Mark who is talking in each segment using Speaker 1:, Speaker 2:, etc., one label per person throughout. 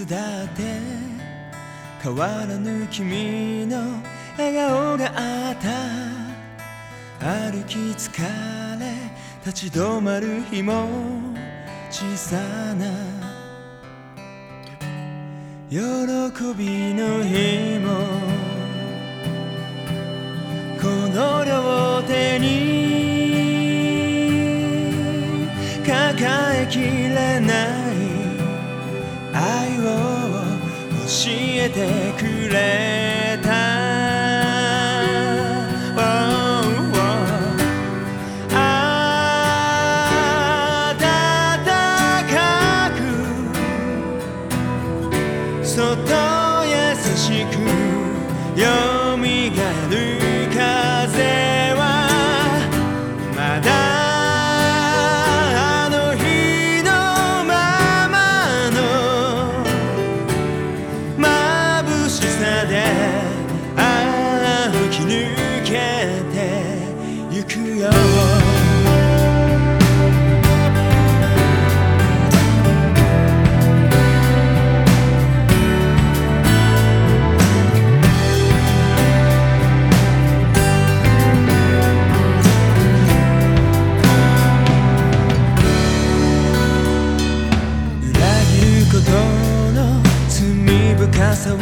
Speaker 1: だって変わらぬ君の笑顔があった。歩き疲れ立ち止まる日も小さな喜びの日もこの両手に抱えきれない愛を教えてくれた。そっと優しくよみがえる風はまだあの日のままの眩しさで吹き抜けてゆくよ。深さを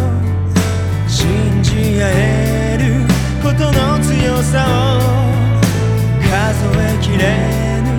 Speaker 1: 信じ合えることの強さを数えきれぬ